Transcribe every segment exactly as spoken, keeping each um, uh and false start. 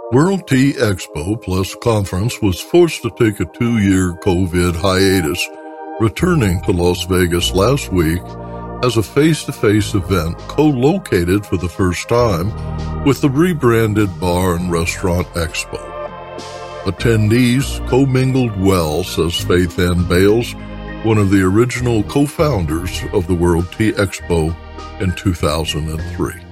World Tea Expo Plus Conference was forced to take a two-year COVID hiatus, returning to Las Vegas last week as a face-to-face event co-located for the first time with the rebranded Bar and Restaurant Expo. Attendees commingled well, says Faith Ann Bales, one of the original co-founders of the World Tea Expo in two thousand three.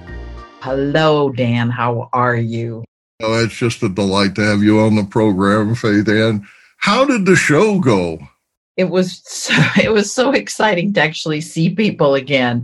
Hello, Dan. How are you? Oh, it's just a delight to have you on the program, Faith Ann. How did the show go? It was so, it was so exciting to actually see people again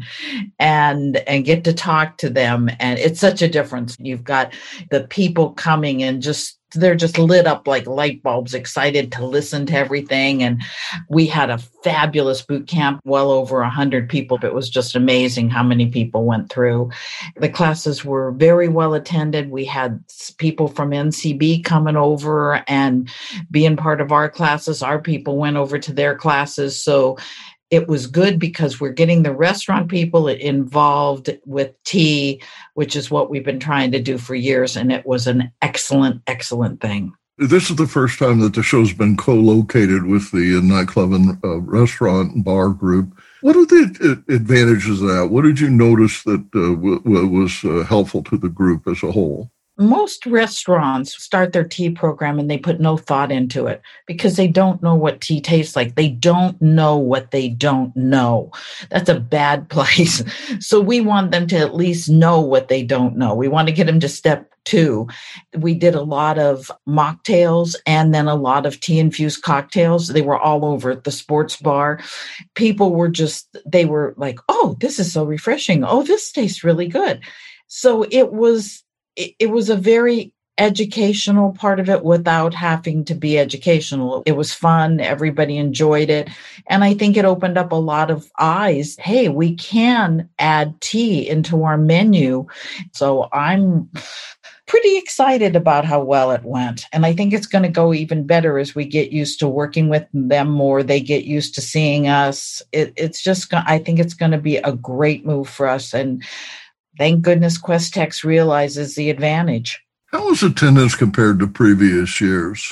and and get to talk to them. And it's such a difference. You've got the people coming and just they're just lit up like light bulbs, excited to listen to everything. And we had a fabulous boot camp, well over one hundred people. It was just amazing how many people went through. The classes were very well attended. We had people from N C B coming over and being part of our classes. Our people went over to their classes. So it was good because we're getting the restaurant people involved with tea, which is what we've been trying to do for years. And it was an excellent, excellent thing. This is the first time that the show's been co-located with the nightclub and uh, restaurant and bar group. What are the advantages of that? What did you notice that uh, w- w- was uh, helpful to the group as a whole? Most restaurants start their tea program and they put no thought into it because they don't know what tea tastes like. They don't know what they don't know. That's a bad place. So we want them to at least know what they don't know. We want to get them to step two. We did a lot of mocktails and then a lot of tea-infused cocktails. They were all over at the sports bar. People were just, they were like, oh, this is so refreshing. Oh, this tastes really good. So it was It was a very educational part of it without having to be educational. It was fun. Everybody enjoyed it. And I think it opened up a lot of eyes. Hey, we can add tea into our menu. So I'm pretty excited about how well it went. And I think it's going to go even better as we get used to working with them more. They get used to seeing us. It, it's just, I think it's going to be a great move for us. And thank goodness Questex realizes the advantage. How was attendance compared to previous years?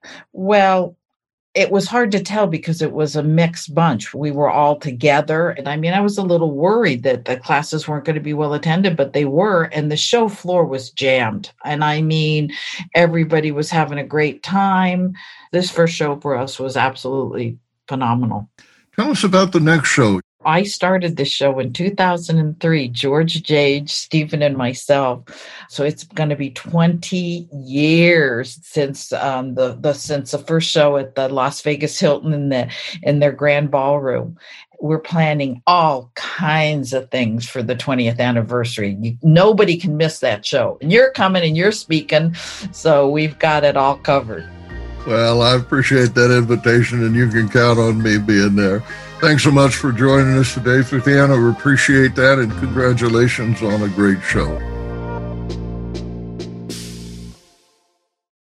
Well, it was hard to tell because it was a mixed bunch. We were all together. And I mean, I was a little worried that the classes weren't going to be well attended, but they were. And the show floor was jammed. And I mean, everybody was having a great time. This first show for us was absolutely phenomenal. Tell us about the next show. I started this show in two thousand three, George Jage, Stephen, and myself. So it's going to be twenty years since um, the, the since the first show at the Las Vegas Hilton in the in their grand ballroom. We're planning all kinds of things for the twentieth anniversary. You, nobody can miss that show. And you're coming and you're speaking, so we've got it all covered. Well, I appreciate that invitation, and you can count on me being there. Thanks so much for joining us today, Faith Ann. We appreciate that, and congratulations on a great show.